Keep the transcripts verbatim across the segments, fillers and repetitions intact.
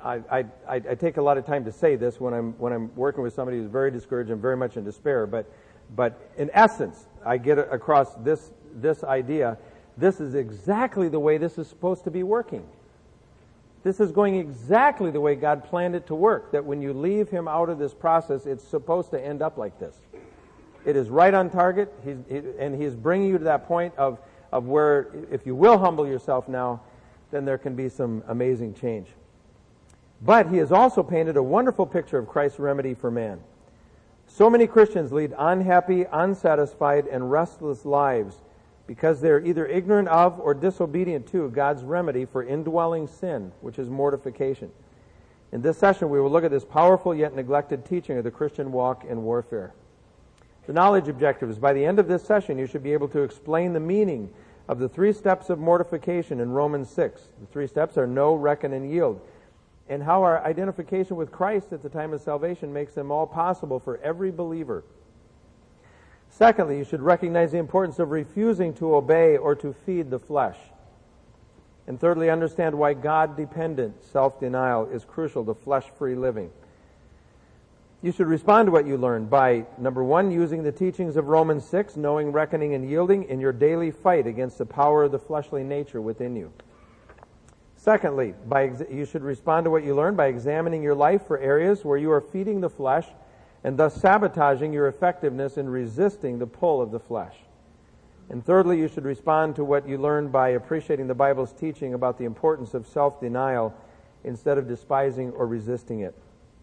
I, I, I take a lot of time to say this when I'm when I'm working with somebody who's very discouraged and very much in despair. But but in essence, I get across this this idea. This is exactly the way this is supposed to be working. This is going exactly the way God planned it to work. That when you leave Him out of this process, it's supposed to end up like this. It is right on target, he's, he, and He's bringing you to that point of of where, if you will humble yourself now, then there can be some amazing change. But He has also painted a wonderful picture of Christ's remedy for man. So many Christians lead unhappy, unsatisfied, and restless lives because they're either ignorant of or disobedient to God's remedy for indwelling sin, which is mortification. In this session, we will look at this powerful yet neglected teaching of the Christian walk and warfare. The knowledge objective is by the end of this session, you should be able to explain the meaning of the three steps of mortification in Romans six. The three steps are know, reckon, and yield. And how our identification with Christ at the time of salvation makes them all possible for every believer. Secondly, you should recognize the importance of refusing to obey or to feed the flesh. And thirdly, understand why God-dependent self-denial is crucial to flesh-free living. You should respond to what you learn by, number one, using the teachings of Romans six, knowing, reckoning, and yielding in your daily fight against the power of the fleshly nature within you. Secondly, by ex- you should respond to what you learn by examining your life for areas where you are feeding the flesh and thus sabotaging your effectiveness in resisting the pull of the flesh. And thirdly, you should respond to what you learn by appreciating the Bible's teaching about the importance of self-denial instead of despising or resisting it.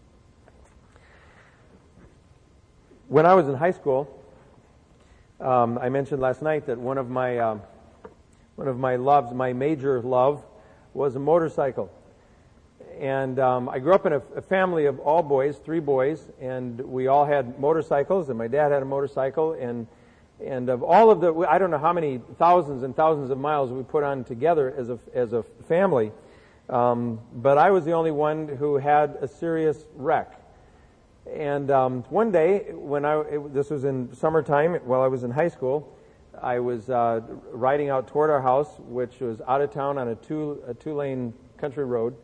When I was in high school, um, I mentioned last night that one of my uh, one of my loves, my major love, was a motorcycle. And um, I grew up in a, a family of all boys, three boys, and we all had motorcycles, and my dad had a motorcycle, and and of all of the, I don't know how many thousands and thousands of miles we put on together as a as a family, um, but I was the only one who had a serious wreck. And um, one day, when I it, this was in summertime, while I was in high school, I was uh, riding out toward our house, which was out of town on a two a two lane country road,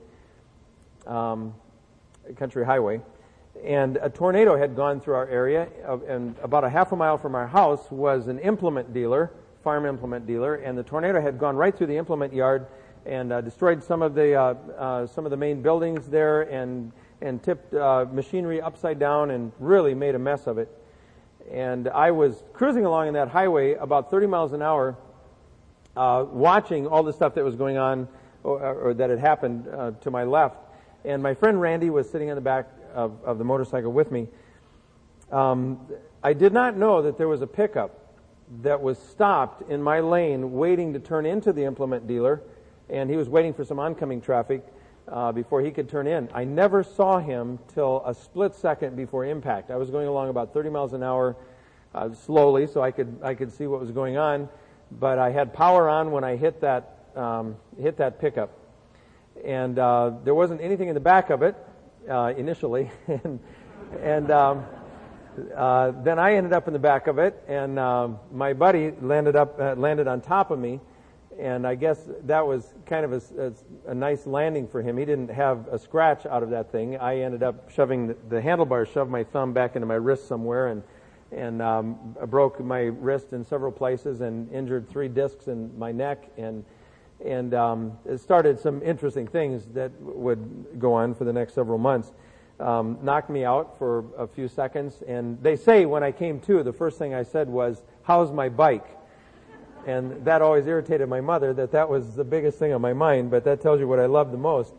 um, country highway, and a tornado had gone through our area. Uh, and about a half a mile from our house was an implement dealer, farm implement dealer, and the tornado had gone right through the implement yard and uh, destroyed some of the uh, uh, some of the main buildings there, and and tipped uh, machinery upside down and really made a mess of it. And I was cruising along in that highway about thirty miles an hour, uh, watching all the stuff that was going on or, or that had happened uh, to my left. And my friend Randy was sitting in the back of, of the motorcycle with me. Um, I did not know that there was a pickup that was stopped in my lane waiting to turn into the implement dealer, and he was waiting for some oncoming traffic Uh, before he could turn in. I never saw him till a split second before impact. I was going along about thirty miles an hour uh, slowly, so I could I could see what was going on, but I had power on when I hit that um, hit that pickup, and uh, there wasn't anything in the back of it uh, initially, and and um, uh, then I ended up in the back of it, and uh, my buddy landed up uh, landed on top of me. And I guess that was kind of a, a, a nice landing for him. He didn't have a scratch out of that thing. I ended up shoving the, the handlebars, shoved my thumb back into my wrist somewhere, and and um, I broke my wrist in several places and injured three discs in my neck, and and um, it started some interesting things that would go on for the next several months. Um, knocked me out for a few seconds, and they say when I came to, the first thing I said was, "How's my bike?" And that always irritated my mother, that that was the biggest thing on my mind, but that tells you what I love the most.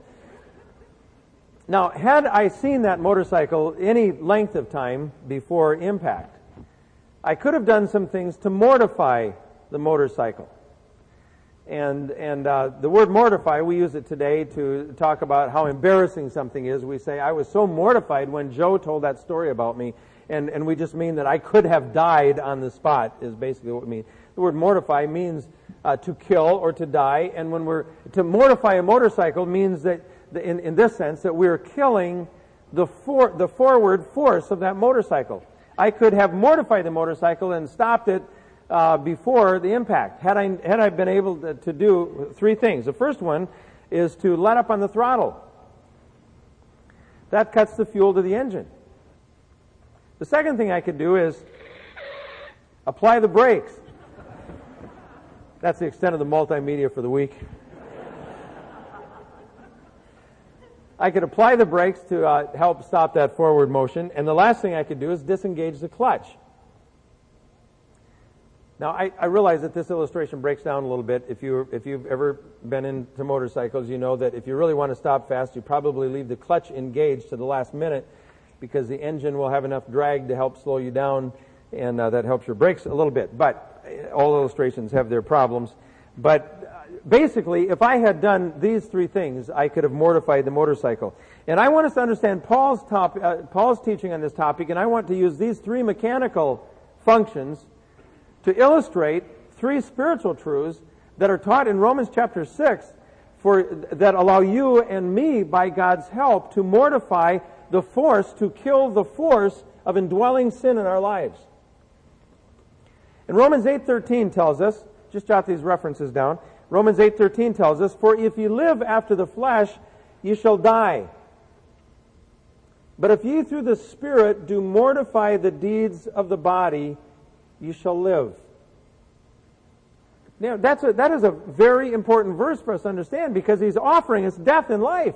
Now, had I seen that motorcycle any length of time before impact, I could have done some things to mortify the motorcycle. And and uh, the word mortify, we use it today to talk about how embarrassing something is. We say, I was so mortified when Joe told that story about me, and, and we just mean that I could have died on the spot, is basically what we mean. The word mortify means uh, to kill or to die, and when we're to mortify a motorcycle means that, the, in, in this sense, that we're killing the for, the forward force of that motorcycle. I could have mortified the motorcycle and stopped it uh, before the impact. Had I had I been able to, to do three things. The first one is to let up on the throttle. That cuts the fuel to the engine. The second thing I could do is apply the brakes. That's the extent of the multimedia for the week. I could apply the brakes to uh, help stop that forward motion. And the last thing I could do is disengage the clutch. Now, I, I realize that this illustration breaks down a little bit. If, you, if you've ever been into motorcycles, you know that if you really want to stop fast, you probably leave the clutch engaged to the last minute because the engine will have enough drag to help slow you down, and uh, that helps your brakes a little bit. But all illustrations have their problems. But basically, if I had done these three things, I could have mortified the motorcycle. And I want us to understand Paul's, top, uh, Paul's teaching on this topic, and I want to use these three mechanical functions to illustrate three spiritual truths that are taught in Romans chapter six for, that allow you and me, by God's help, to mortify the force, to kill the force of indwelling sin in our lives. And Romans eight thirteen tells us, just jot these references down, Romans eight thirteen tells us, "For if ye live after the flesh, ye shall die. But if ye through the Spirit do mortify the deeds of the body, you shall live." Now, that's a, that is a very important verse for us to understand, because he's offering us death and life.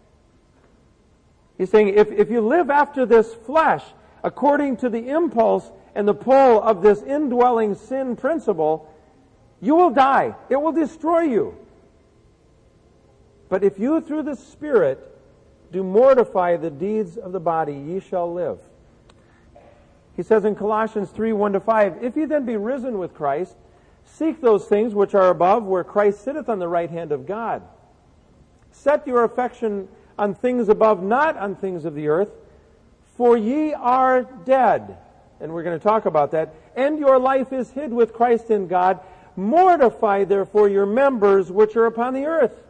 He's saying, if, if you live after this flesh, according to the impulse and the pull of this indwelling sin principle, you will die. It will destroy you. But if you through the Spirit do mortify the deeds of the body, ye shall live. He says in Colossians three, one to five, "If ye then be risen with Christ, seek those things which are above, where Christ sitteth on the right hand of God. Set your affection on things above, not on things of the earth. For ye are dead." And we're going to talk about that. "And your life is hid with Christ in God. Mortify therefore your members which are upon the earth."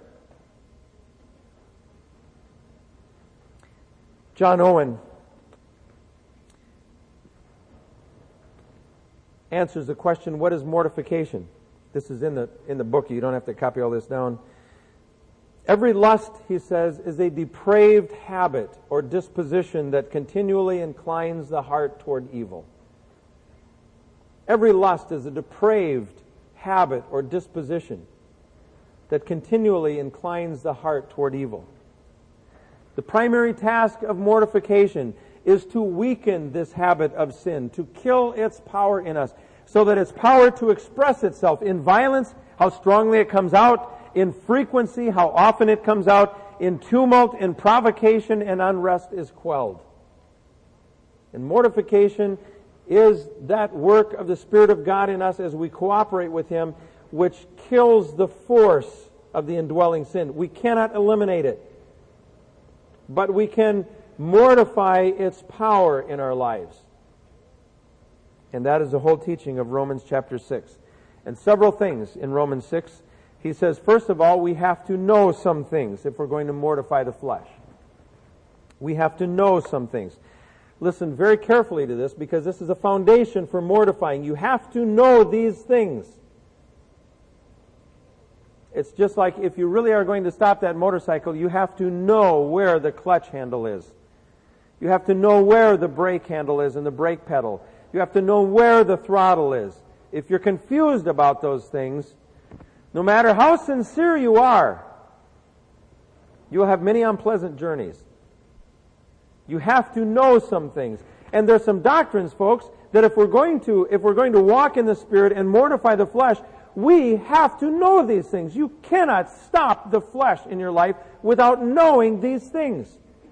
John Owen answers the question, what is mortification? This is in the in the book. You don't have to copy all this down. "Every lust," he says, "is a depraved habit or disposition that continually inclines the heart toward evil." Every lust is a depraved habit or disposition that continually inclines the heart toward evil. The primary task of mortification is to weaken this habit of sin, to kill its power in us, so that its power to express itself in violence, how strongly it comes out, in frequency, how often it comes out, in tumult, in provocation, and unrest is quelled. And mortification is that work of the Spirit of God in us as we cooperate with Him, which kills the force of the indwelling sin. We cannot eliminate it, but we can mortify its power in our lives. And that is the whole teaching of Romans chapter six. And several things in Romans six. He says, first of all, we have to know some things if we're going to mortify the flesh. We have to know some things. Listen very carefully to this, because this is a foundation for mortifying. You have to know these things. It's just like if you really are going to stop that motorcycle, you have to know where the clutch handle is. You have to know where the brake handle is and the brake pedal. You have to know where the throttle is. If you're confused about those things, no matter how sincere you are, you will have many unpleasant journeys. You have to know some things. And there's some doctrines, folks, that if we're going to, if we're going to walk in the Spirit and mortify the flesh, we have to know these things. You cannot stop the flesh in your life without knowing these things.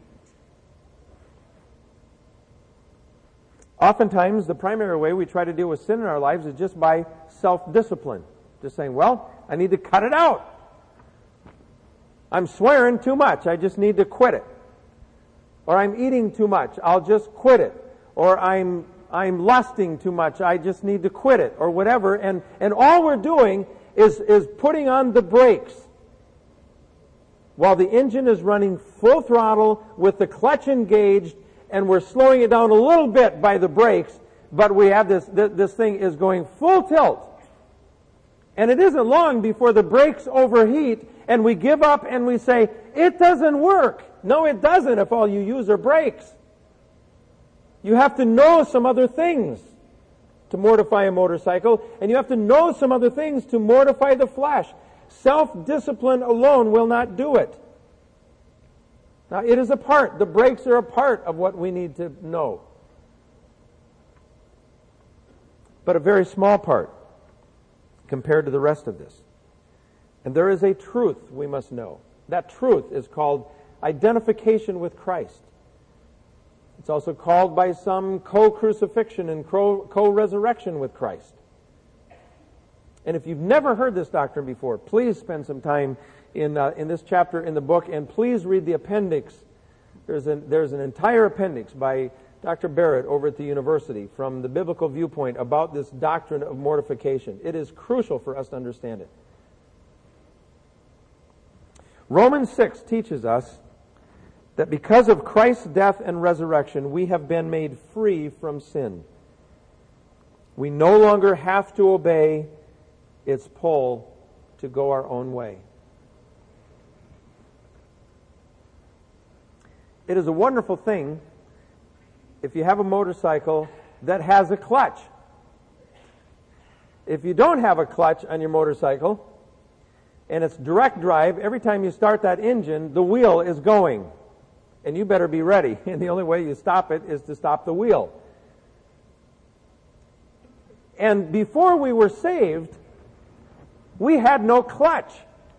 Oftentimes, the primary way we try to deal with sin in our lives is just by self-discipline. Just saying, well, I need to cut it out. I'm swearing too much. I just need to quit it. Or I'm eating too much. I'll just quit it. Or I'm I'm lusting too much. I just need to quit it. Or whatever. And and all we're doing is is putting on the brakes while the engine is running full throttle with the clutch engaged, and we're slowing it down a little bit by the brakes, but we have this this, this thing is going full tilt. And it isn't long before the brakes overheat And we give up and we say, it doesn't work. No, it doesn't if all you use are brakes. You have to know some other things to mortify a motorcycle, and you have to know some other things to mortify the flesh. Self-discipline alone will not do it. Now, it is a part. The brakes are a part of what we need to know. But a very small part compared to the rest of this. And there is a truth we must know. That truth is called identification with Christ. It's also called by some co-crucifixion and co-resurrection with Christ. And if you've never heard this doctrine before, please spend some time in uh, in this chapter in the book, and please read the appendix. There's an, there's an entire appendix by Doctor Barrett over at the university from the biblical viewpoint about this doctrine of mortification. It is crucial for us to understand it. Romans six teaches us that because of Christ's death and resurrection, we have been made free from sin. We no longer have to obey its pull to go our own way. It is a wonderful thing if you have a motorcycle that has a clutch. If you don't have a clutch on your motorcycle, and it's direct drive, every time you start that engine, the wheel is going. And you better be ready. And the only way you stop it is to stop the wheel. And before we were saved, we had no clutch.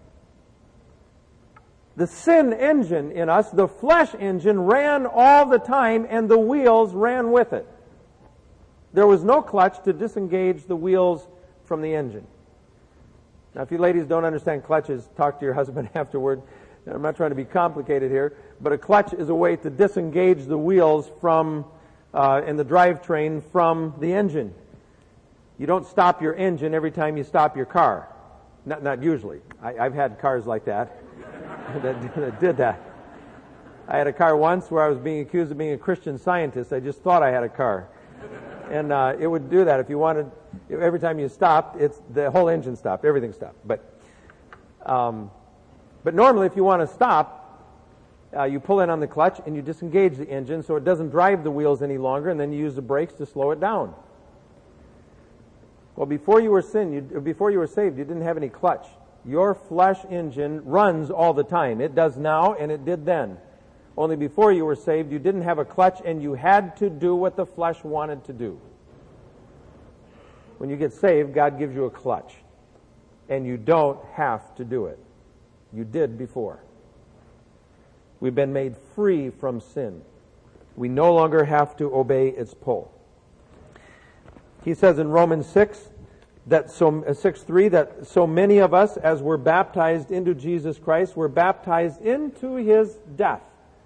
The sin engine in us, the flesh engine, ran all the time, and the wheels ran with it. There was no clutch to disengage the wheels from the engine. Now, if you ladies don't understand clutches, talk to your husband afterward. I'm not trying to be complicated here, but a clutch is a way to disengage the wheels from uh, and the drivetrain from the engine. You don't stop your engine every time you stop your car. Not, not usually. I, I've had cars like that, that that did that. I had a car once where I was being accused of being a Christian Scientist. I just thought I had a car, and uh, it would do that if you wanted. Every time you stopped, it's the whole engine stopped, everything stopped. But um, but normally, if you want to stop, uh, you pull in on the clutch and you disengage the engine so it doesn't drive the wheels any longer, and then you use the brakes to slow it down. Well, before you were sin, you, before you were saved, you didn't have any clutch. Your flesh engine runs all the time. It does now, and it did then. Only before you were saved, you didn't have a clutch, and you had to do what the flesh wanted to do. When you get saved, God gives you a clutch, and you don't have to do it. You did before. We've been made free from sin. We no longer have to obey its pull. He says in Romans six, that so six three, that so many of us, as were baptized into Jesus Christ, were baptized into His death.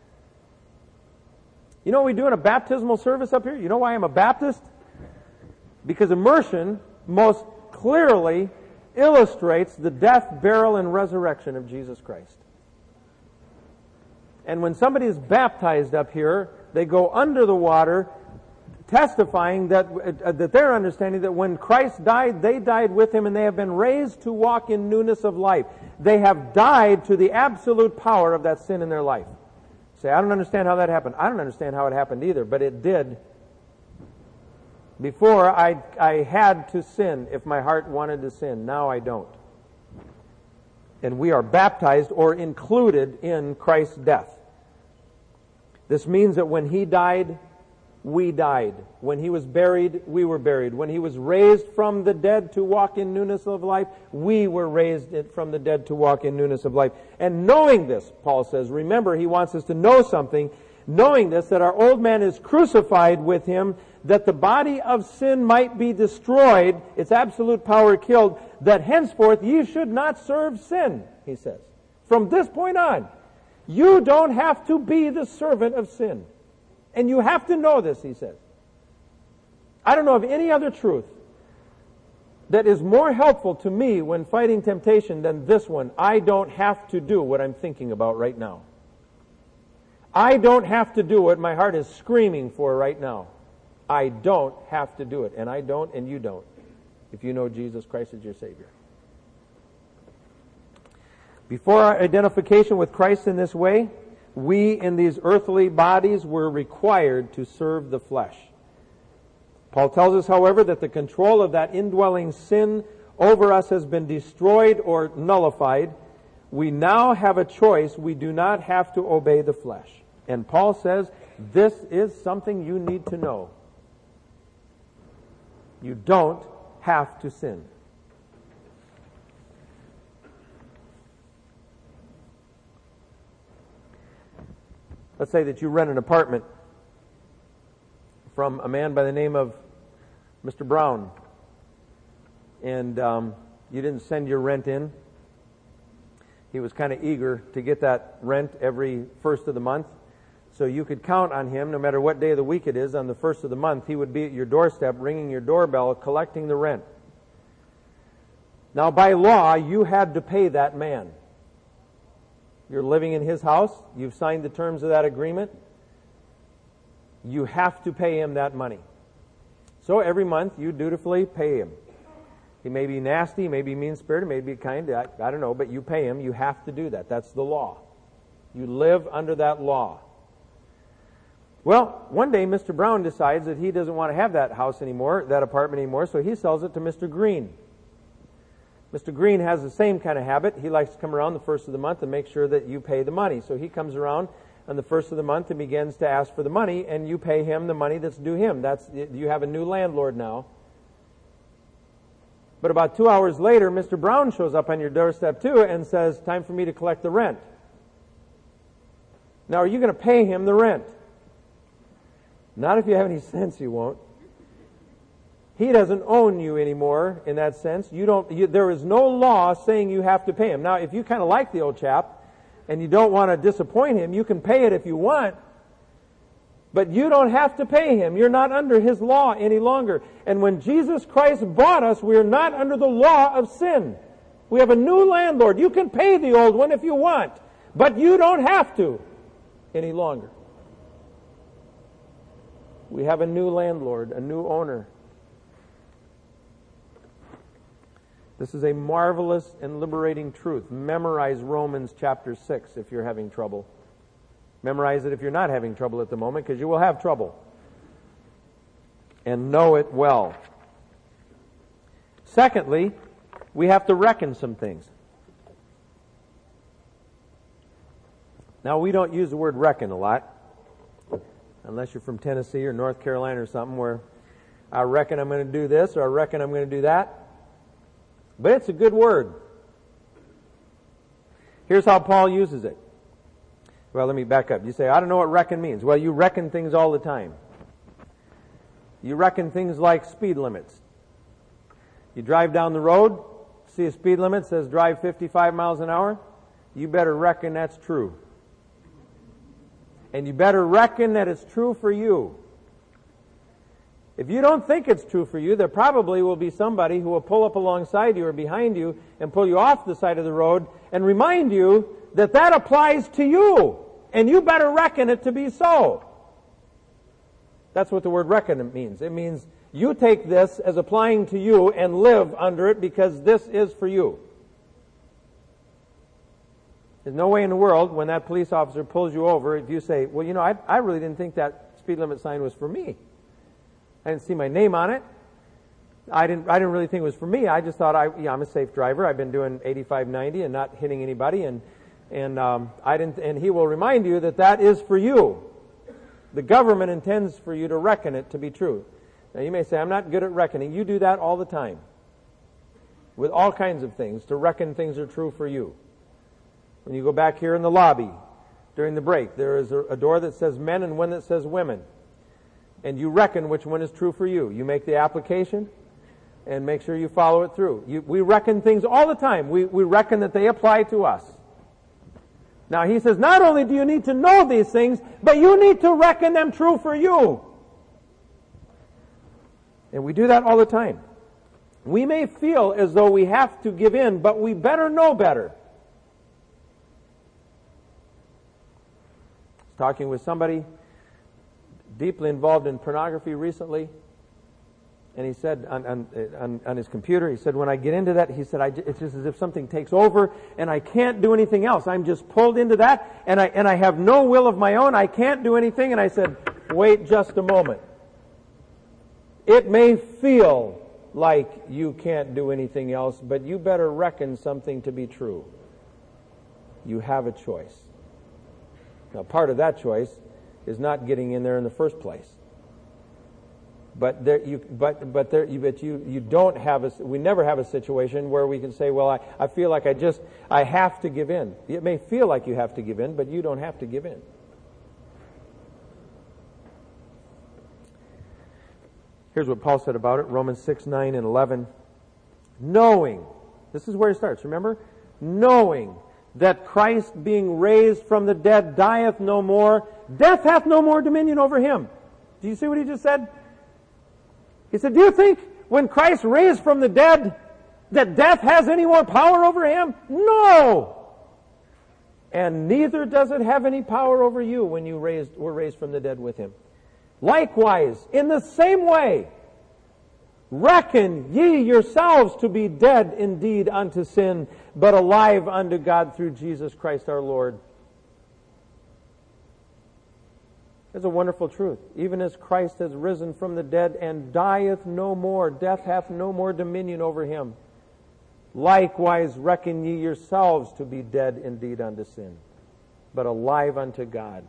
You know what we do in a baptismal service up here? You know why I'm a Baptist? Because immersion most clearly illustrates the death, burial, and resurrection of Jesus Christ. And when somebody is baptized up here, they go under the water, testifying that uh, that they're understanding that when Christ died, they died with Him, and they have been raised to walk in newness of life. They have died to the absolute power of that sin in their life. Say, I don't understand how that happened. I don't understand how it happened either, but it did. Before, I, I had to sin if my heart wanted to sin. Now I don't. And we are baptized or included in Christ's death. This means that when He died, we died. When He was buried, we were buried. When He was raised from the dead to walk in newness of life, we were raised from the dead to walk in newness of life. And knowing this, Paul says, remember, he wants us to know something. Knowing this, that our old man is crucified with Him, that the body of sin might be destroyed, its absolute power killed, that henceforth ye should not serve sin, he says. From this point on, you don't have to be the servant of sin. And you have to know this, he says. I don't know of any other truth that is more helpful to me when fighting temptation than this one. I don't have to do what I'm thinking about right now. I don't have to do what my heart is screaming for right now. I don't have to do it. And I don't, and you don't, if you know Jesus Christ as your Savior. Before our identification with Christ in this way, we in these earthly bodies were required to serve the flesh. Paul tells us, however, that the control of that indwelling sin over us has been destroyed or nullified. We now have a choice. We do not have to obey the flesh. And Paul says, this is something you need to know. You don't have to sin. Let's say that you rent an apartment from a man by the name of Mister Brown, and um, you didn't send your rent in. He was kind of eager to get that rent every first of the month, so you could count on him, no matter what day of the week it is, on the first of the month, he would be at your doorstep, ringing your doorbell, collecting the rent. Now, by law, you had to pay that man. You're living in his house. You've signed the terms of that agreement. You have to pay him that money. So every month you dutifully pay him. He may be nasty, may be mean-spirited, may be kind, I, I don't know, but you pay him. You have to do that. That's the law. You live under that law. Well, one day Mister Brown decides that he doesn't want to have that house anymore, that apartment anymore, so he sells it to Mister Green. Mister Green has the same kind of habit. He likes to come around the first of the month and make sure that you pay the money. So he comes around on the first of the month and begins to ask for the money, and you pay him the money that's due him. That's, you have a new landlord now. But about two hours later, Mister Brown shows up on your doorstep too and says, time for me to collect the rent. Now, are you going to pay him the rent? Not if you have any sense, you won't. He doesn't own you anymore in that sense. You don't. You, there is no law saying you have to pay him. Now, if you kind of like the old chap and you don't want to disappoint him, you can pay it if you want. But you don't have to pay him. You're not under his law any longer. And when Jesus Christ bought us, we're not under the law of sin. We have a new landlord. You can pay the old one if you want, but you don't have to any longer. We have a new landlord, a new owner. This is a marvelous and liberating truth. Memorize Romans chapter six if you're having trouble. Memorize it if you're not having trouble at the moment, because you will have trouble. And know it well. Secondly, we have to reckon some things. Now, we don't use the word reckon a lot, unless you're from Tennessee or North Carolina or something, where I reckon I'm going to do this or I reckon I'm going to do that. But it's a good word. Here's how Paul uses it. Well, let me back up. You say, I don't know what reckon means. Well, you reckon things all the time. You reckon things like speed limits. You drive down the road, see a speed limit, says drive fifty-five miles an hour. You better reckon that's true. And you better reckon that it's true for you. If you don't think it's true for you, there probably will be somebody who will pull up alongside you or behind you and pull you off the side of the road and remind you that that applies to you, and you better reckon it to be so. That's what the word reckon means. It means you take this as applying to you and live under it because this is for you. There's no way in the world when that police officer pulls you over, if you say, well, you know, I, I really didn't think that speed limit sign was for me. I didn't see my name on it. I didn't I didn't really think it was for me. I just thought, I, yeah, I'm a safe driver. I've been doing eighty-five, ninety and not hitting anybody. And and um, I didn't. And he will remind you that that is for you. The government intends for you to reckon it to be true. Now, you may say, I'm not good at reckoning. You do that all the time. With all kinds of things, to reckon things are true for you. When you go back here in the lobby during the break, there is a, a door that says men and one that says women. And you reckon which one is true for you. You make the application and make sure you follow it through. You, we reckon things all the time. We, we reckon that they apply to us. Now he says, not only do you need to know these things, but you need to reckon them true for you. And we do that all the time. We may feel as though we have to give in, but we better know better. I was talking with somebody deeply involved in pornography recently, And he said on, on, on, on his computer, he said, when I get into that, he said, I, it's just as if something takes over and I can't do anything else. I'm just pulled into that and I, and I have no will of my own. I can't do anything. And I said, wait just a moment. It may feel like you can't do anything else, but you better reckon something to be true. You have a choice. Now, part of that choice is not getting in there in the first place. But there, you, but but there, you, but you, you don't have a. We never have a situation where we can say, "Well, I, I feel like I just I have to give in." It may feel like you have to give in, but you don't have to give in. Here's what Paul said about it: Romans six, nine, and eleven. Knowing, this is where he starts. Remember, knowing that Christ, being raised from the dead, dieth no more, death hath no more dominion over him. Do you see what he just said? He said, do you think when Christ raised from the dead that death has any more power over him? No! And neither does it have any power over you when you raised, were raised from the dead with him. Likewise, in the same way, reckon ye yourselves to be dead indeed unto sin, but alive unto God through Jesus Christ our Lord. It's a wonderful truth. Even as Christ has risen from the dead and dieth no more, death hath no more dominion over him. Likewise reckon ye yourselves to be dead indeed unto sin, but alive unto God.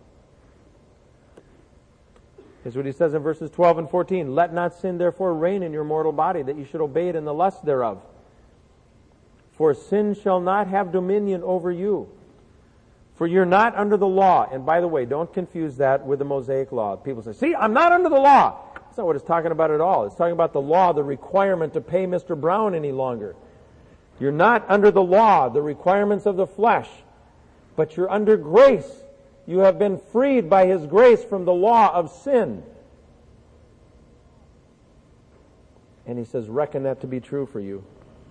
Here's what he says in verses twelve and fourteen. Let not sin therefore reign in your mortal body, that you should obey it in the lust thereof. For sin shall not have dominion over you. For you're not under the law. And by the way, don't confuse that with the Mosaic law. People say, see, I'm not under the law. That's not what it's talking about at all. It's talking about the law, the requirement to pay Mister Brown any longer. You're not under the law, the requirements of the flesh, but you're under grace. You have been freed by His grace from the law of sin. And he says, reckon that to be true for you.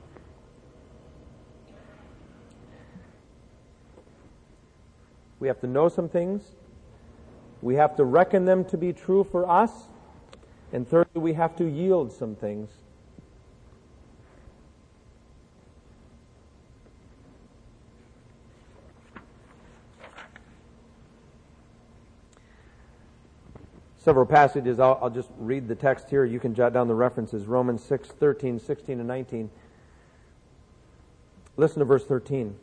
We have to know some things. We have to reckon them to be true for us. And thirdly, we have to yield some things. Several passages. I'll, I'll just read the text here. You can jot down the references. Romans six, thirteen, sixteen, and nineteen. Listen to verse thirteen.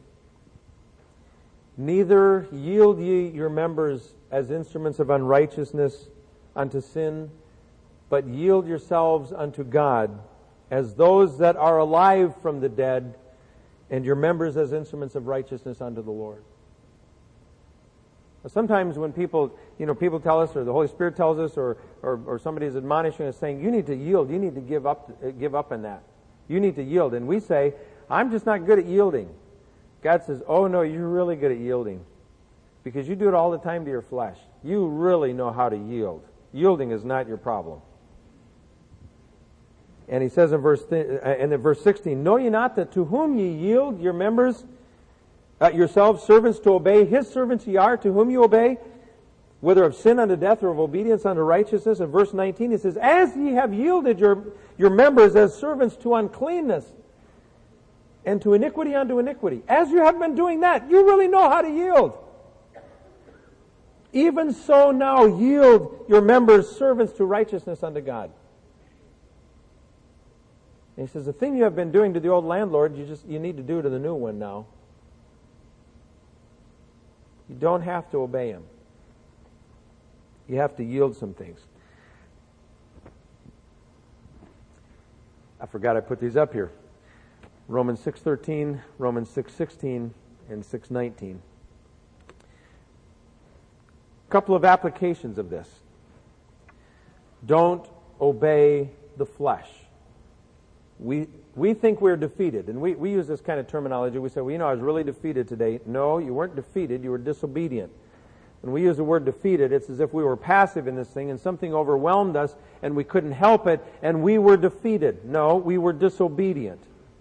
Neither yield ye your members as instruments of unrighteousness unto sin, but yield yourselves unto God as those that are alive from the dead, and your members as instruments of righteousness unto the Lord. Sometimes when people, you know, people tell us, or the Holy Spirit tells us, or, or, or somebody is admonishing us saying, you need to yield, you need to give up, give up in that. You need to yield. And we say, I'm just not good at yielding. God says, oh no, you're really good at yielding. Because you do it all the time to your flesh. You really know how to yield. Yielding is not your problem. And he says in verse, th- and in verse sixteen, know ye not that to whom ye yield your members, Uh, yourselves servants to obey, His servants ye are, to whom you obey, whether of sin unto death or of obedience unto righteousness. In verse nineteen, it says, as ye have yielded your, your members as servants to uncleanness and to iniquity unto iniquity. As you have been doing that, you really know how to yield. Even so now yield your members servants to righteousness unto God. And he says, the thing you have been doing to the old landlord, you just you need to do to the new one now. You don't have to obey him. You have to yield some things. I forgot I put these up here. Romans six thirteen, Romans six sixteen, and six nineteen. A couple of applications of this. Don't obey the flesh. We we think we're defeated, and we, we use this kind of terminology. We say, well, you know, I was really defeated today. No, you weren't defeated, you were disobedient. When we use the word defeated, it's as if we were passive in this thing, and something overwhelmed us, and we couldn't help it, and we were defeated. No, we were disobedient.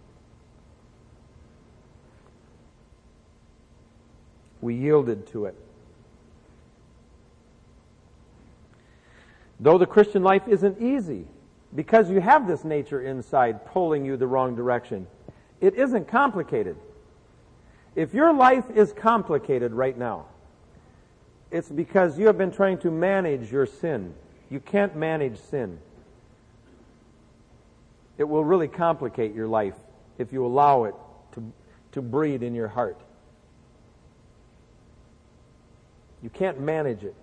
We yielded to it. Though the Christian life isn't easy, because you have this nature inside pulling you the wrong direction. It isn't complicated. If your life is complicated right now, it's because you have been trying to manage your sin. You can't manage sin. It will really complicate your life if you allow it to, to breed in your heart. You can't manage it.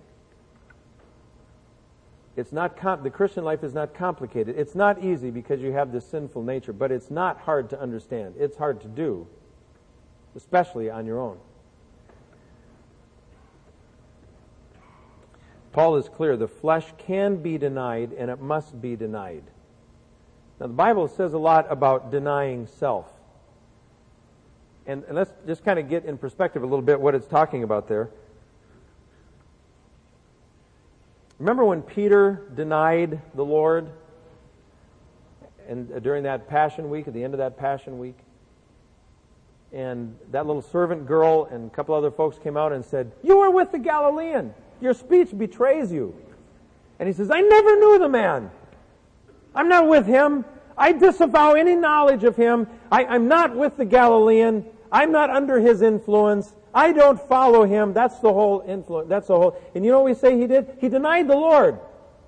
It's not com- the Christian life is not complicated. It's not easy because you have this sinful nature, but it's not hard to understand. It's hard to do, especially on your own. Paul is clear. The flesh can be denied, and it must be denied. Now, the Bible says a lot about denying self. And, and let's just kind of get in perspective a little bit what it's talking about there. Remember when Peter denied the Lord and uh, during that Passion Week, at the end of that Passion Week? And that little servant girl and a couple other folks came out and said, "You were with the Galilean. Your speech betrays you." And he says, "I never knew the man. I'm not with him. I disavow any knowledge of him. I, I'm not with the Galilean. I'm not under his influence. I don't follow him." That's the whole influence. That's the whole. And you know what we say he did? He denied the Lord.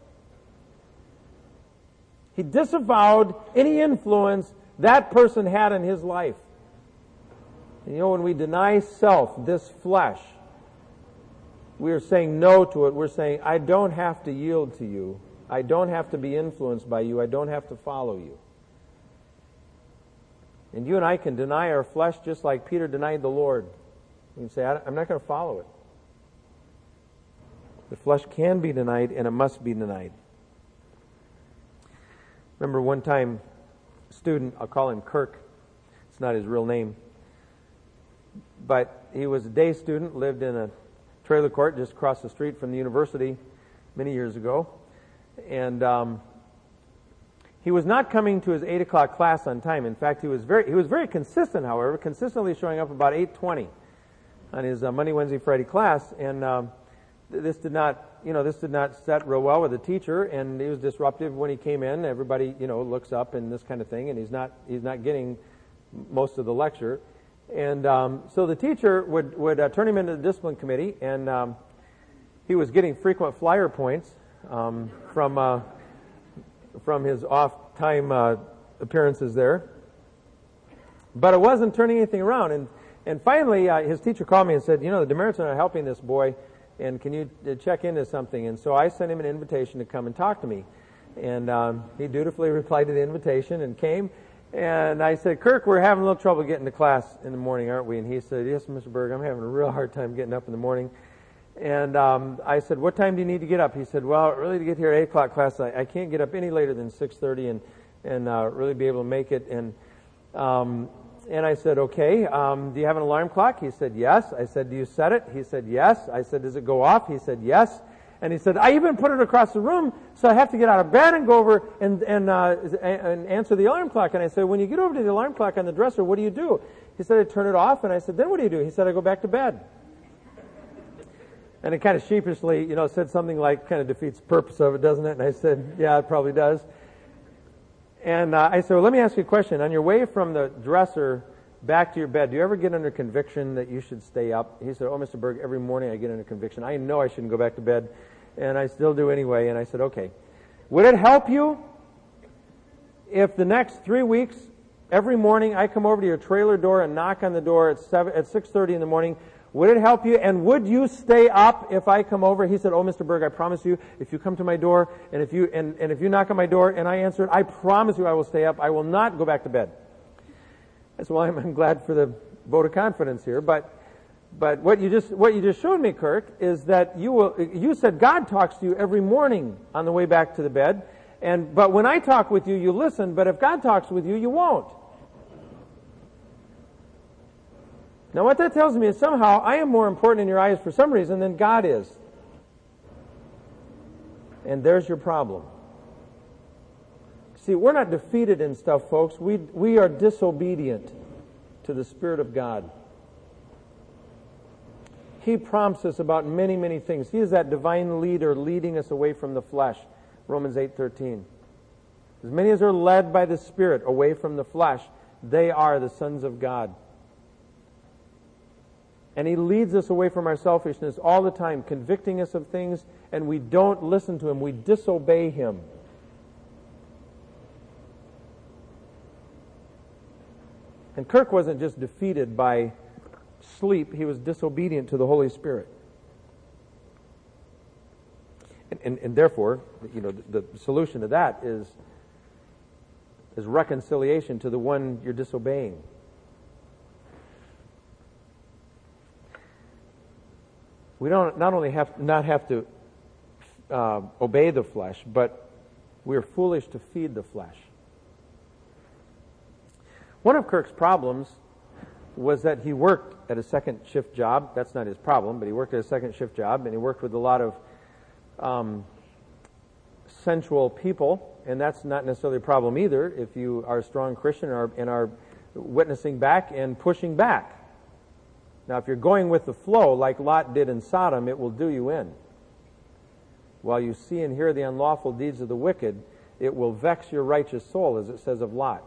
He disavowed any influence that person had in his life. And you know, when we deny self, this flesh, we are saying no to it. We're saying, I don't have to yield to you. I don't have to be influenced by you. I don't have to follow you. And you and I can deny our flesh just like Peter denied the Lord. You can say, I'm not going to follow it. The flesh can be denied, and it must be denied. Remember one time, a student, I'll call him Kirk. It's not his real name. But he was a day student, lived in a trailer court just across the street from the university many years ago. And um, he was not coming to his eight o'clock class on time. In fact, he was very he was very consistent, however, consistently showing up about eight twenty on his uh, Monday, Wednesday, Friday class. And um, th- this did not, you know, this did not set real well with the teacher, and he was disruptive when he came in. Everybody, you know, looks up and this kind of thing, and he's not he's not getting most of the lecture. And um, so the teacher would would uh, turn him into the discipline committee, and um, he was getting frequent flyer points um, from uh, from his off-time uh, appearances there. But it wasn't turning anything around. And and finally, uh, his teacher called me and said, "You know, the demerits are not helping this boy, and can you uh, check into something?" And so I sent him an invitation to come and talk to me. And um, he dutifully replied to the invitation and came. And I said, "Kirk, we're having a little trouble getting to class in the morning, aren't we?" And he said, "Yes, Mister Berg, I'm having a real hard time getting up in the morning." And um, I said, "What time do you need to get up?" He said, "Well, really to get here at eight o'clock class, I, I can't get up any later than six thirty and, and uh, really be able to make it." And um, and I said, "Okay, um, do you have an alarm clock?" He said, "Yes." I said, "Do you set it?" He said, "Yes." I said, "Does it go off?" He said, "Yes." And he said, "I even put it across the room, so I have to get out of bed and go over and and, uh, and answer the alarm clock." And I said, "When you get over to the alarm clock on the dresser, what do you do?" He said, "I turn it off." And I said, "Then what do you do?" He said, "I go back to bed." And it kind of sheepishly, you know, said something like, kind of defeats the purpose of it, doesn't it? And I said, "Yeah, it probably does." And uh, I said, "Well, let me ask you a question. On your way from the dresser back to your bed, do you ever get under conviction that you should stay up?" He said, "Oh, Mister Berg, every morning I get under conviction. I know I shouldn't go back to bed, and I still do anyway." And I said, "Okay. Would it help you if the next three weeks, every morning I come over to your trailer door and knock on the door at seven, at six thirty in the morning? Would it help you? And would you stay up if I come over?" He said, "Oh, Mister Berg, I promise you, if you come to my door and if you and, and if you knock on my door and I answer it, I promise you I will stay up. I will not go back to bed." I said, "Well, I'm, I'm glad for the vote of confidence here, but but what you just what you just showed me, Kirk, is that you will. You said God talks to you every morning on the way back to the bed, and but when I talk with you, you listen. But if God talks with you, you won't." Now, what that tells me is somehow I am more important in your eyes for some reason than God is. And there's your problem. See, we're not defeated in stuff, folks. We we are disobedient to the Spirit of God. He prompts us about many, many things. He is that divine leader leading us away from the flesh. Romans eight thirteen. As many as are led by the Spirit away from the flesh, they are the sons of God. And He leads us away from our selfishness all the time, convicting us of things, and we don't listen to Him. We disobey Him. And Kirk wasn't just defeated by sleep, he was disobedient to the Holy Spirit. And, and, and therefore, you know, the, the solution to that is, is reconciliation to the one you're disobeying. We don't not only have not have to uh, obey the flesh, but we're foolish to feed the flesh. One of Kirk's problems was that he worked at a second shift job. That's not his problem, but he worked at a second shift job, and he worked with a lot of um, sensual people, and that's not necessarily a problem either if you are a strong Christian and are, and are witnessing back and pushing back. Now, if you're going with the flow like Lot did in Sodom, it will do you in. While you see and hear the unlawful deeds of the wicked, it will vex your righteous soul, as it says of Lot.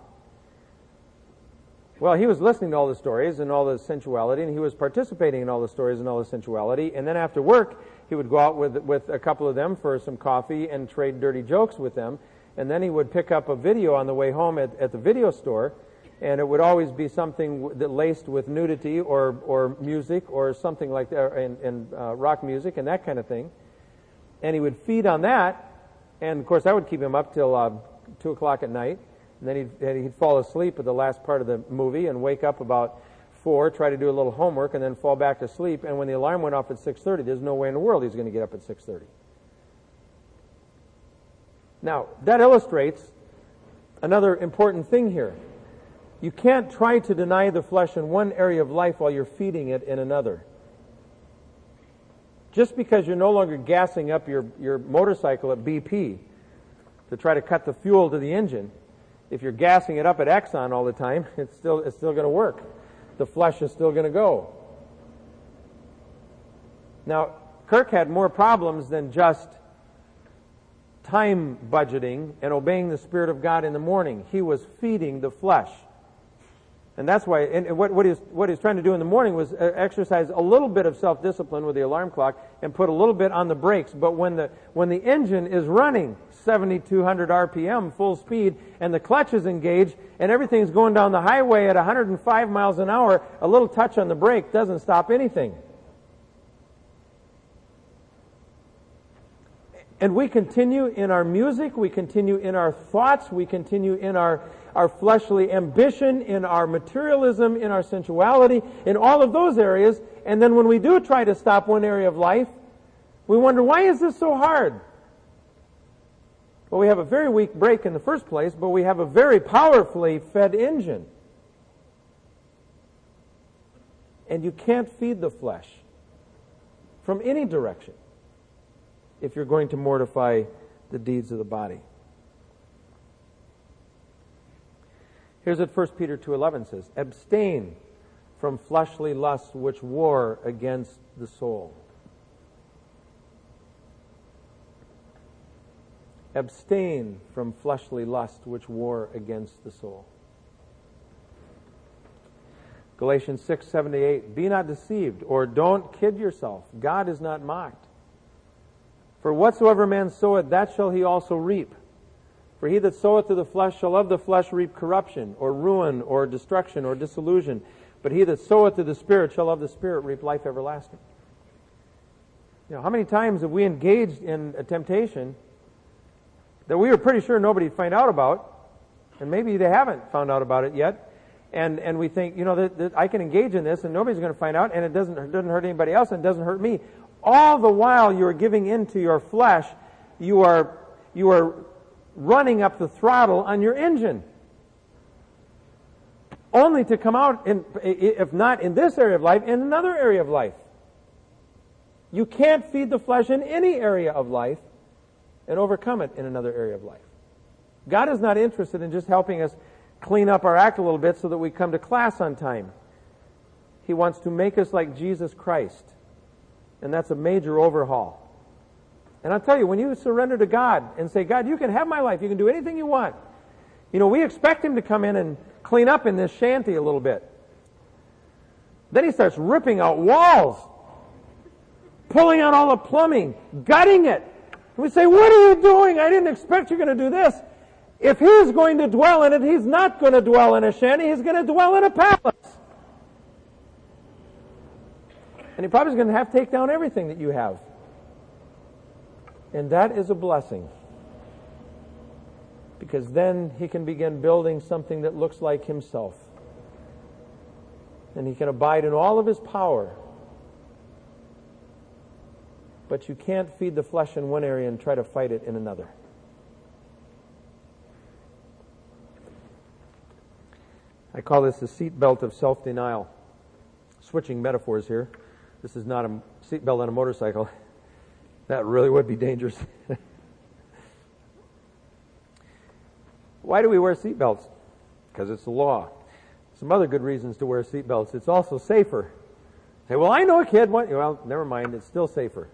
Well, he was listening to all the stories and all the sensuality, and he was participating in all the stories and all the sensuality, and then after work, he would go out with with a couple of them for some coffee and trade dirty jokes with them, and then he would pick up a video on the way home at, at the video store, and it would always be something that laced with nudity or or music or something like that, and, and uh, rock music and that kind of thing, and he would feed on that, and of course that would keep him up till uh, two o'clock at night. And then he'd, he'd fall asleep at the last part of the movie and wake up about four, try to do a little homework, and then fall back to sleep. And when the alarm went off at six thirty, there's no way in the world he's going to get up at six thirty. Now, that illustrates another important thing here. You can't try to deny the flesh in one area of life while you're feeding it in another. Just because you're no longer gassing up your, your motorcycle at B P to try to cut the fuel to the engine, if you're gassing it up at Exxon all the time, it's still it's still going to work. The flesh is still going to go. Now, Kirk had more problems than just time budgeting and obeying the Spirit of God in the morning. He was feeding the flesh. And that's why, and what, what, he's, what he's trying to do in the morning was exercise a little bit of self-discipline with the alarm clock and put a little bit on the brakes. But when the, when the engine is running seventy-two hundred R P M full speed and the clutch is engaged and everything's going down the highway at one hundred five miles an hour, a little touch on the brake doesn't stop anything. And we continue in our music, we continue in our thoughts, we continue in our, our fleshly ambition, in our materialism, in our sensuality, in all of those areas. And then when we do try to stop one area of life, we wonder, why is this so hard? Well, we have a very weak brake in the first place, but we have a very powerfully fed engine. And you can't feed the flesh from any direction if you're going to mortify the deeds of the body. Here's what First Peter two eleven says, abstain from fleshly lusts which war against the soul. Abstain from fleshly lust which war against the soul. Galatians six seventy-eight, be not deceived, or don't kid yourself. God is not mocked. For whatsoever man soweth, that shall he also reap. For he that soweth to the flesh shall of the flesh reap corruption, or ruin, or destruction, or disillusion. But he that soweth to the Spirit shall of the Spirit reap life everlasting. You know, how many times have we engaged in a temptation that we were pretty sure nobody'd find out about, and maybe they haven't found out about it yet, and and we think, you know, that, that I can engage in this and nobody's going to find out, and it doesn't it doesn't hurt anybody else, and it doesn't hurt me. All the while you are giving in to your flesh, you are you are running up the throttle on your engine, only to come out, in, if not in this area of life, in another area of life. You can't feed the flesh in any area of life and overcome it in another area of life. God is not interested in just helping us clean up our act a little bit so that we come to class on time. He wants to make us like Jesus Christ. And that's a major overhaul. And I'll tell you, when you surrender to God and say, God, you can have my life. You can do anything you want. You know, we expect Him to come in and clean up in this shanty a little bit. Then He starts ripping out walls, pulling out all the plumbing, gutting it. And we say, what are you doing? I didn't expect you're going to do this. If He's going to dwell in it, He's not going to dwell in a shanty. He's going to dwell in a palace. And He probably is going to have to take down everything that you have. And that is a blessing. Because then He can begin building something that looks like Himself. And He can abide in all of His power. But you can't feed the flesh in one area and try to fight it in another. I call this the seatbelt of self-denial. Switching metaphors here. This is not a seatbelt on a motorcycle. That really would be dangerous. Why do we wear seatbelts? Because it's the law. Some other good reasons to wear seatbelts. It's also safer. Say, well, I know a kid. What? Well, never mind. It's still safer.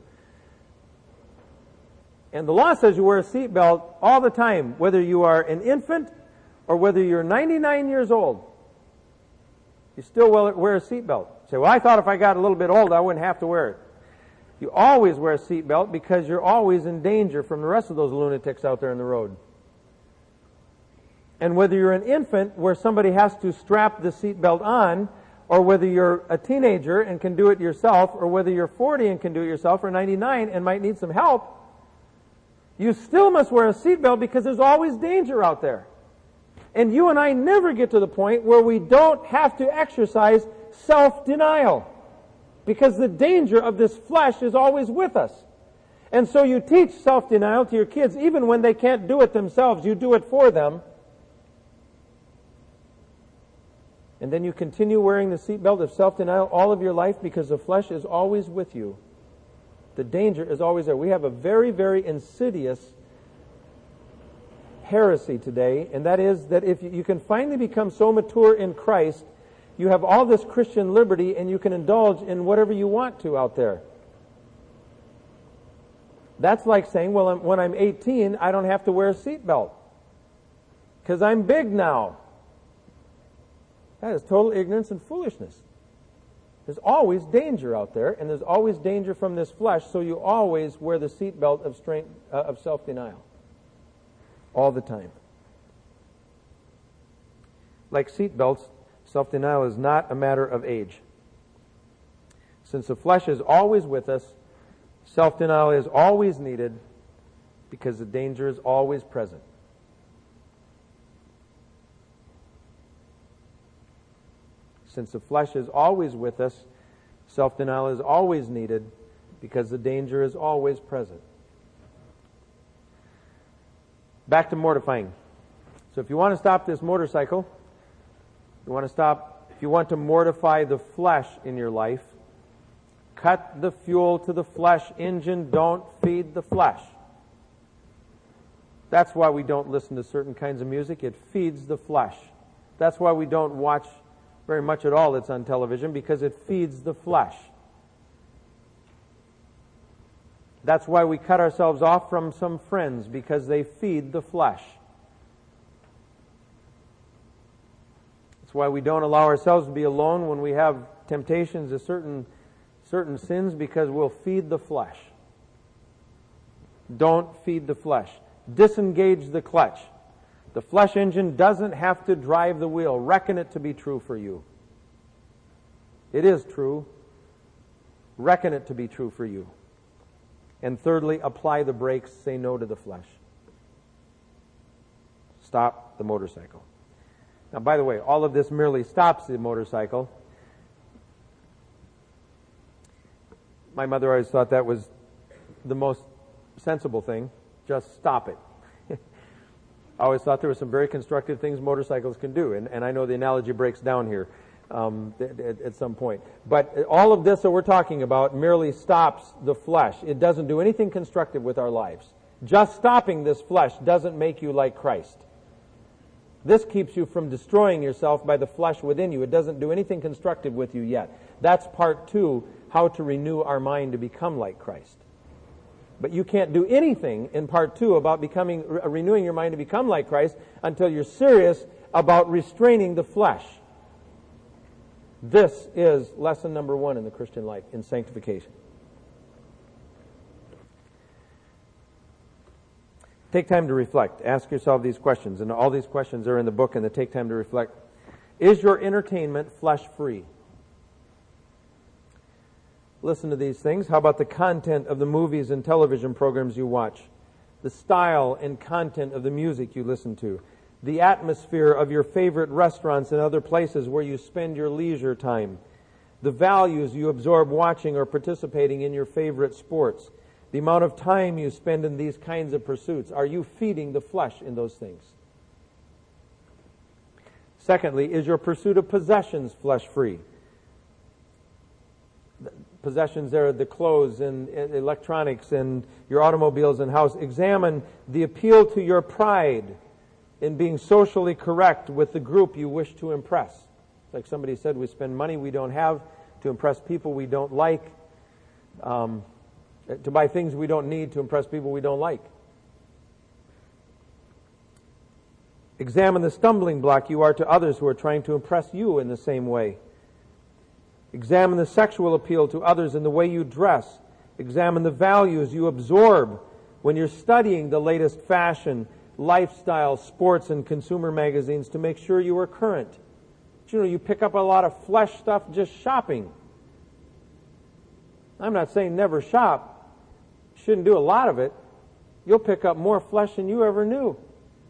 And the law says you wear a seatbelt all the time, whether you are an infant or whether you're ninety-nine years old. You still wear a seatbelt. Say, well, I thought if I got a little bit older, I wouldn't have to wear it. You always wear a seatbelt because you're always in danger from the rest of those lunatics out there on the road. And whether you're an infant where somebody has to strap the seatbelt on, or whether you're a teenager and can do it yourself, or whether you're forty and can do it yourself, or ninety-nine and might need some help, you still must wear a seatbelt because there's always danger out there. And you and I never get to the point where we don't have to exercise self-denial. Because the danger of this flesh is always with us. And so you teach self-denial to your kids even when they can't do it themselves. You do it for them. And then you continue wearing the seatbelt of self-denial all of your life because the flesh is always with you. The danger is always there. We have a very, very insidious heresy today, and that is that if you can finally become so mature in Christ, you have all this Christian liberty and you can indulge in whatever you want to out there. That's like saying, well, when I'm eighteen, I don't have to wear a seatbelt because I'm big now. That is total ignorance and foolishness. There's always danger out there, and there's always danger from this flesh, so you always wear the seatbelt of strength, uh, of self-denial. All the time. Like seatbelts, self-denial is not a matter of age. Since the flesh is always with us, self-denial is always needed because the danger is always present. Since the flesh is always with us, self-denial is always needed because the danger is always present. Back to mortifying. So if you want to stop this motorcycle, you want to stop, if you want to mortify the flesh in your life, cut the fuel to the flesh engine, don't feed the flesh. That's why we don't listen to certain kinds of music. It feeds the flesh. That's why we don't watch very much at all that's on television, because it feeds the flesh. That's why we cut ourselves off from some friends, because they feed the flesh. That's why we don't allow ourselves to be alone when we have temptations to certain, certain sins, because we'll feed the flesh. Don't feed the flesh. Disengage the clutch. The flesh engine doesn't have to drive the wheel. Reckon it to be true for you. It is true. Reckon it to be true for you. And thirdly, apply the brakes. Say no to the flesh. Stop the motorcycle. Now, by the way, all of this merely stops the motorcycle. My mother always thought that was the most sensible thing. Just stop it. I always thought there were some very constructive things motorcycles can do, and, and I know the analogy breaks down here um, at, at some point. But all of this that we're talking about merely stops the flesh. It doesn't do anything constructive with our lives. Just stopping this flesh doesn't make you like Christ. This keeps you from destroying yourself by the flesh within you. It doesn't do anything constructive with you yet. That's part two, how to renew our mind to become like Christ. But you can't do anything in part two about becoming, re- renewing your mind to become like Christ until you're serious about restraining the flesh. This is lesson number one in the Christian life, in sanctification. Take time to reflect. Ask yourself these questions. And all these questions are in the book, and they take time to reflect. Is your entertainment flesh-free? Listen to these things. How about the content of the movies and television programs you watch? The style and content of the music you listen to? The atmosphere of your favorite restaurants and other places where you spend your leisure time? The values you absorb watching or participating in your favorite sports? The amount of time you spend in these kinds of pursuits? Are you feeding the flesh in those things? Secondly, is your pursuit of possessions flesh-free? Possessions there are the clothes and electronics and your automobiles and house. Examine the appeal to your pride in being socially correct with the group you wish to impress. Like somebody said, we spend money we don't have to impress people we don't like, um, to buy things we don't need to impress people we don't like. Examine the stumbling block you are to others who are trying to impress you in the same way. Examine the sexual appeal to others in the way you dress. Examine the values you absorb when you're studying the latest fashion, lifestyle, sports, and consumer magazines to make sure you are current. But you know, you pick up a lot of flesh stuff just shopping. I'm not saying never shop. You shouldn't do a lot of it. You'll pick up more flesh than you ever knew.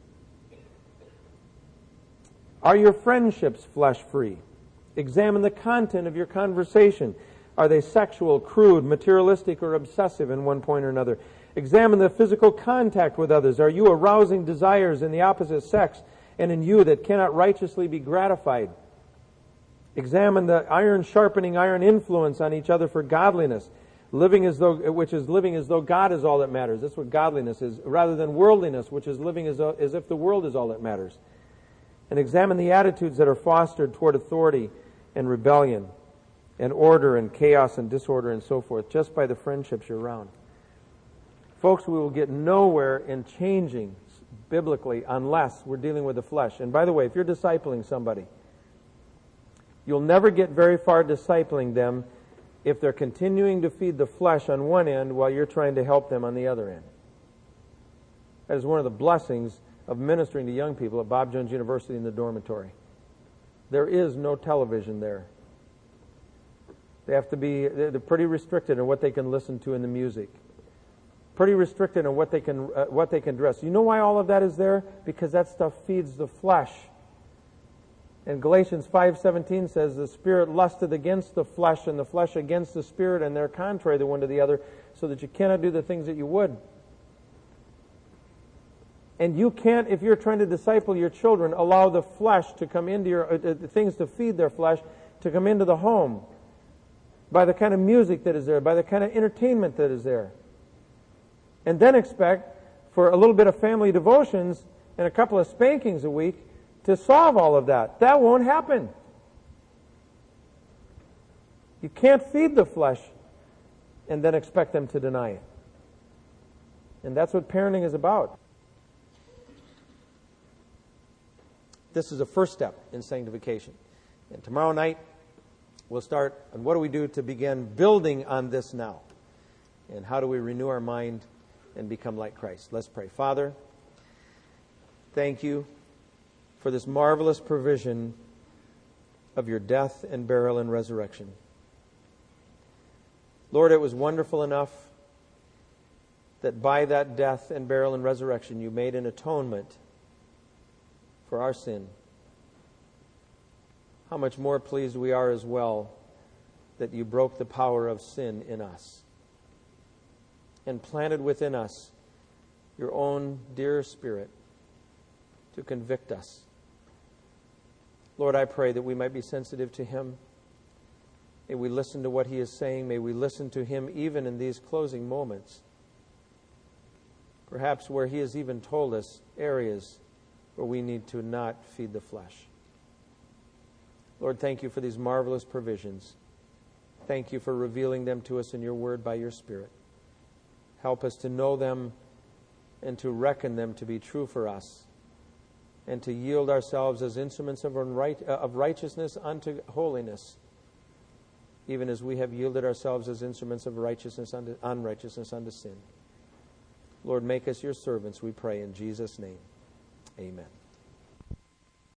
Are your friendships flesh-free? Examine the content of your conversation. Are they sexual, crude, materialistic, or obsessive in one point or another? Examine the physical contact with others. Are you arousing desires in the opposite sex and in you that cannot righteously be gratified? Examine the iron sharpening iron influence on each other for godliness, living as though, which is living as though God is all that matters. That's what godliness is, rather than worldliness, which is living as, though, as if the world is all that matters. And examine the attitudes that are fostered toward authority and rebellion and order and chaos and disorder and so forth, just by the friendships you're around. Folks, we will get nowhere in changing biblically unless we're dealing with the flesh. And by the way, if you're discipling somebody, you'll never get very far discipling them if they're continuing to feed the flesh on one end while you're trying to help them on the other end. That is one of the blessings of ministering to young people at Bob Jones University in the dormitory. There is no television there. They have to be, they're pretty restricted in what they can listen to in the music. Pretty restricted in what they can, uh, what they can dress. You know why all of that is there? Because that stuff feeds the flesh. And Galatians five seventeen says, the Spirit lusteth against the flesh, and the flesh against the Spirit, and they're contrary the one to the other, so that you cannot do the things that you would. And you can't, if you're trying to disciple your children, allow the flesh to come into your, uh, things to feed their flesh, to come into the home by the kind of music that is there, by the kind of entertainment that is there. And then expect for a little bit of family devotions and a couple of spankings a week to solve all of that. That won't happen. You can't feed the flesh and then expect them to deny it. And that's what parenting is about. This is a first step in sanctification. And tomorrow night, we'll start on what do we do to begin building on this now? And how do we renew our mind and become like Christ? Let's pray. Father, thank you for this marvelous provision of your death and burial and resurrection. Lord, it was wonderful enough that by that death and burial and resurrection you made an atonement for our sin. How much more pleased we are as well that you broke the power of sin in us and planted within us your own dear Spirit to convict us. Lord, I pray that we might be sensitive to Him. May we listen to what He is saying. May we listen to Him even in these closing moments. Perhaps where He has even told us areas where we need to not feed the flesh. Lord, thank you for these marvelous provisions. Thank you for revealing them to us in your word by your Spirit. Help us to know them and to reckon them to be true for us, and to yield ourselves as instruments of unright- of righteousness unto holiness, even as we have yielded ourselves as instruments of righteousness unto unrighteousness unto sin. Lord, make us your servants, we pray in Jesus' name. Amen.